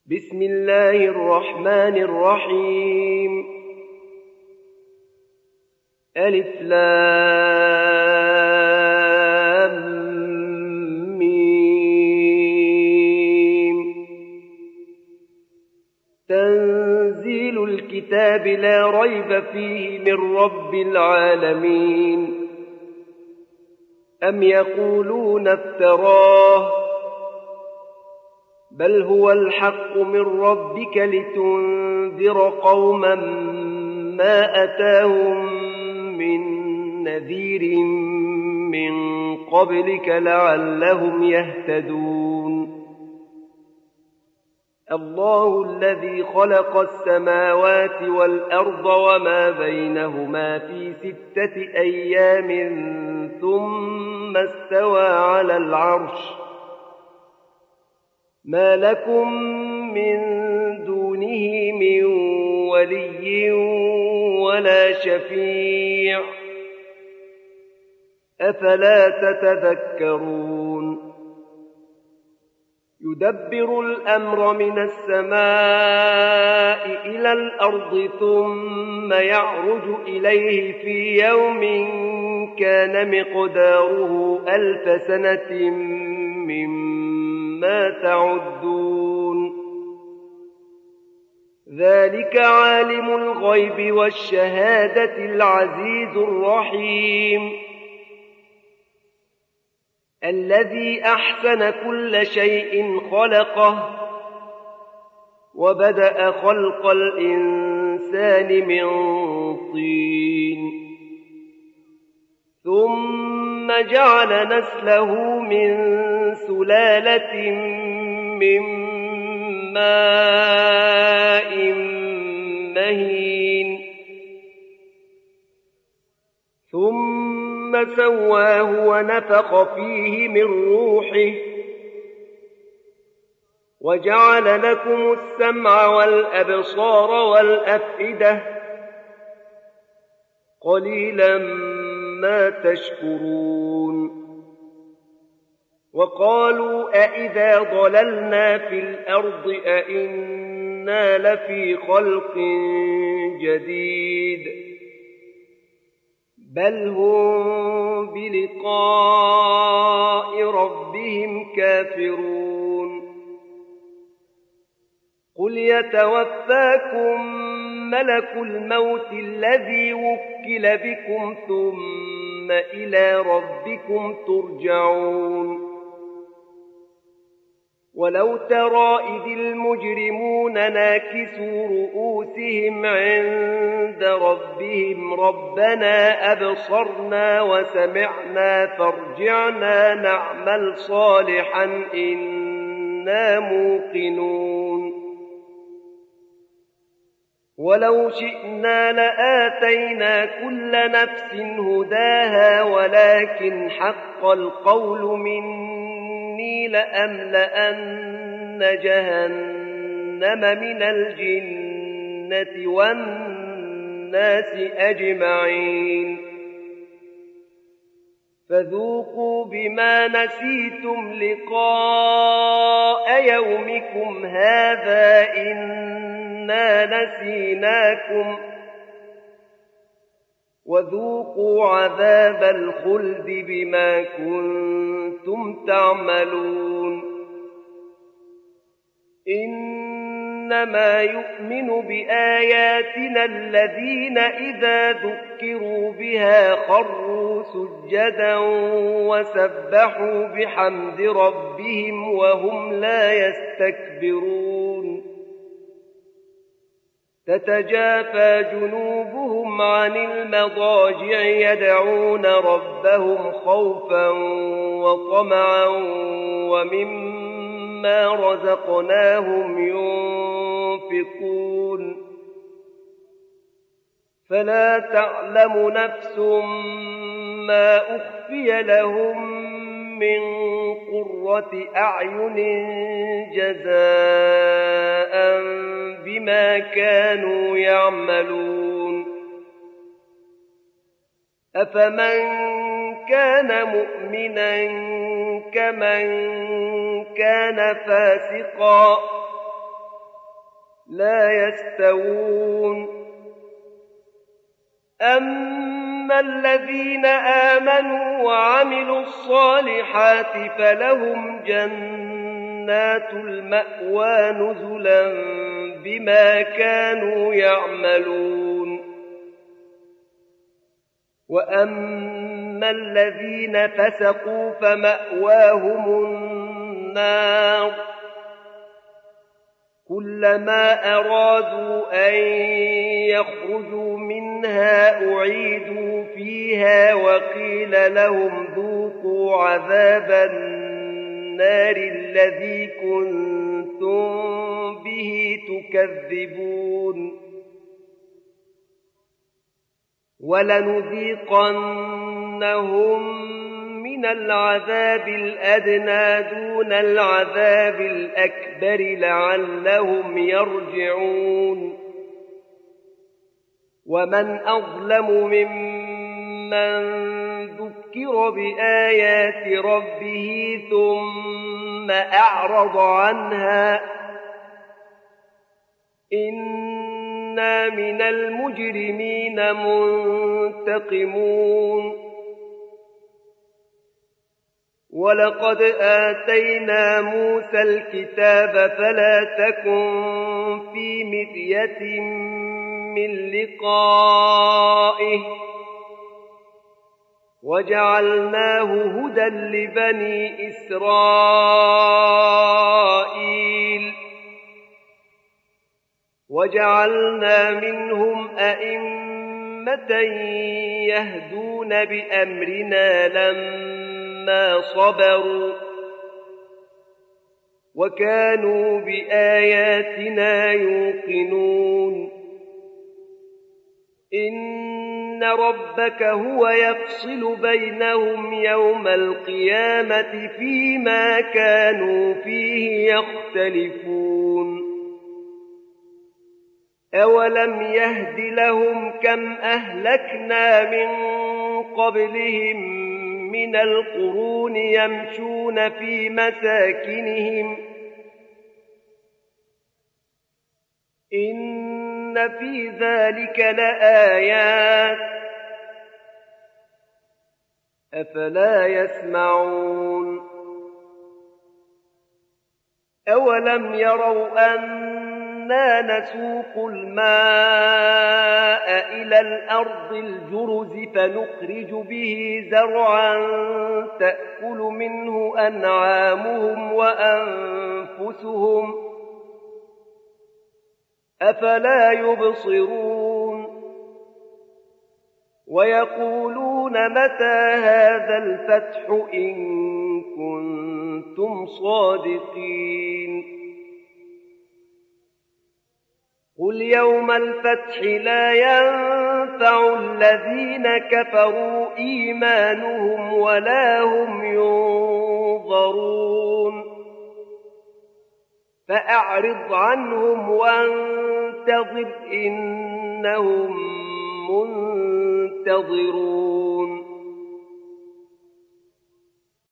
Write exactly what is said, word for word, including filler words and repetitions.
بسم الله الرحمن الرحيم ألف لام ميم تنزيل الكتاب لا ريب فيه من رب العالمين أم يقولون افتراه بل هو الحق من ربك لتنذر قوما ما أتاهم من نذير من قبلك لعلهم يهتدون الله الذي خلق السماوات والأرض وما بينهما في ستة أيام ثم استوى على العرش ما لكم من دونه من ولي ولا شفيع أفلا تتذكرون يدبر الأمر من السماء إلى الأرض ثم يعرج إليه في يوم كان مقداره ألف سنة مما تعدون ذلك عالم الغيب والشهادة العزيز الرحيم الذي أحسن كل شيء خلقه وبدأ خلق الإنسان من طين ثم جعل نسله من سلالة من ماء مهين ثم سواه ونفخ فيه من روحه وجعل لكم السمع والأبصار والأفئدة قليلا ما تشكرون وقالوا أئذا ضللنا في الأرض أئنا لفي خلق جديد بل هم بلقاء ربهم كافرون قل يتوفاكم ملك الموت الذي وكل بكم ثم إلى ربكم ترجعون ولو ترى إذ المجرمون ناكسوا رؤوسهم عند ربهم ربنا أبصرنا وسمعنا فارجعنا نعمل صالحا إنا موقنون ولو شئنا لآتينا كل نفس هداها ولكن حق القول مني لأملأن جهنم من الجنة والناس أجمعين فذوقوا بما نسيتم لقاء يومكم هذا إنا نسيناكم وذوقوا عذاب الخلد بما كنتم تعملون إنما يؤمن بآياتنا الذين إذا ذكروا بها خروا سجدا وسبحوا بحمد ربهم وهم لا يستكبرون تتجافى جنوبهم عن المضاجع يدعون ربهم خوفا وطمعا ومما رزقناهم ينفقون فلا تعلم نفس ما أخفي لهم من قرة أعين جزاء بما كانوا يعملون أفمن كان مؤمنا كمن كان فاسقا لا يستوون أما الذين آمنوا وعملوا الصالحات فلهم جنات المأوى نزلا بما كانوا يعملون وأما الذين فسقوا فمأواهم النار كلما أرادوا أن يخرجوا منها أعيدوا فيها وقيل لهم ذوقوا عذاب النار الذي كنتم به تكذبون ولنذيقنهم من العذاب الأدنى دون العذاب الأكبر لعلهم يرجعون ومن أظلم ممن ذكر بآيات ربه ثم أعرض عنها إنا من المجرمين منتقمون ولقد آتينا موسى الكتاب فلا تكن في مرية من لقائه وجعلناه هدى لبني إسرائيل وجعلنا منهم أئمة يهدون بأمرنا لما صبروا وكانوا بآياتنا يوقنون إن ربك هو يفصل بينهم يوم القيامة فيما كانوا فيه يختلفون أولم يهد لهم كم أهلكنا من قبلهم من القرون يمشون في مساكنهم إن في ذلك لآيات أفلا يسمعون أولم يروا أنا نسوق الماء إلى الأرض الجرز فنخرج به زرعا تأكل منه أنعامهم وأنفسهم أفلا يبصرون ويقولون متى هذا الفتح إن كنتم صادقين قل يوم الفتح لا ينفع الذين كفروا إيمانهم ولا هم ينظرون فأعرض عنهم وانتظر إنهم منتظرون